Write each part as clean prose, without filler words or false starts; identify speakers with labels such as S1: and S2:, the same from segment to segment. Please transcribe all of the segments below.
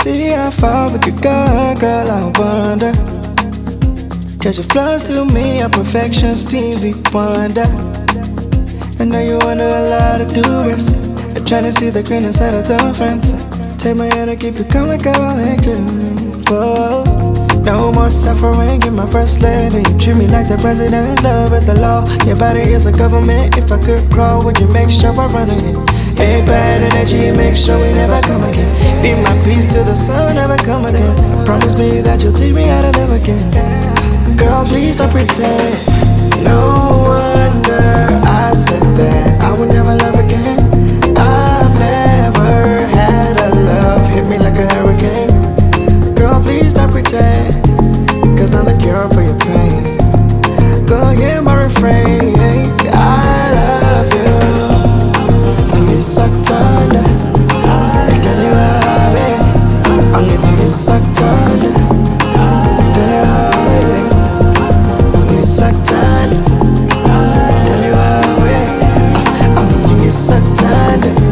S1: see how far we could go, girl, I wonder. Cause your flaws to me are perfection, Stevie Wonder. I know you under a lot of duress. You're trying to see the green inside of the fence. Take my hand and keep you coming, going to. No more suffering, you're my first lady. You treat me like the president, love is the law. Your body is a government. If I could crawl, would you make sure I run again? Ain't bad energy, make sure we never come again. Be my peace till the sun never come again. Promise me that you'll teach me how to live again. Girl, please don't pretend. No wonder I said that I would never love again. I've never had a love hit me like a hurricane. Girl, please don't pretend, cause I'm the cure for your pain. Go hear my refrain, I love you. Till me sucked under, I tell you how, baby. I'm going to be sucked under, tell you how, baby. Me sucked under, tell you how, baby. I'm going to be sucked under.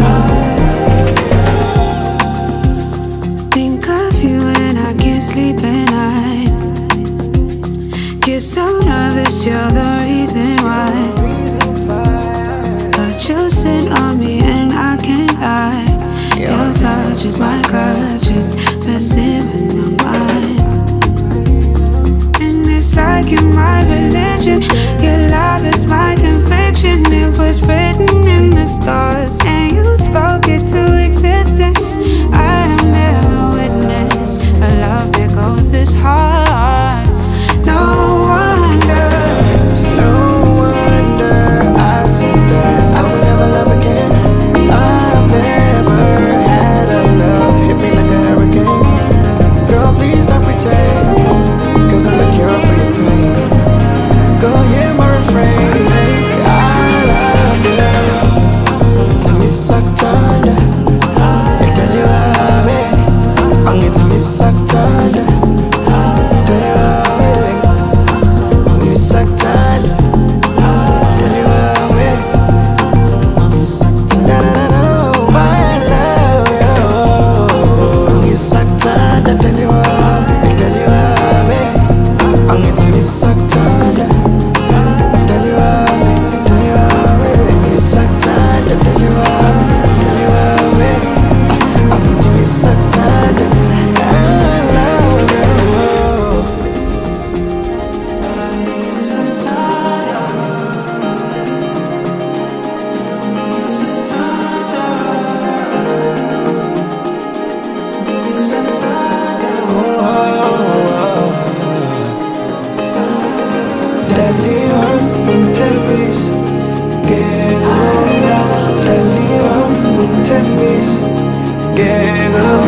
S2: Think of you and I can't sleep at night. Get so nervous, you're the reason why. But you sit on me and I can't lie. Your touch is my crutch, it's messing with my mind. And it's like you're my religion. Your love is my conviction. It was written in the stars and you spoke it to existence. I have never witnessed a love that goes this hard. No wonder
S1: I said that I would never love again. I've never had a love hit me like a hurricane. Girl, please don't pretend, cause I'm the cure for your pain. Go hear my refrain, I love you. Till me sucked under, I tell you how, baby. I'm going to be sucked under, tell you how, baby. Me sucked under, tell you how, baby. Me sucked under, I love you. Me sucked under, tell you how, baby. I'm going to be sucked under, tell you how, baby. Me sucked under, tell you how, baby. I'm going to be sucked under, I love you. Dali un tempis, get on. Dali un tempis, get on.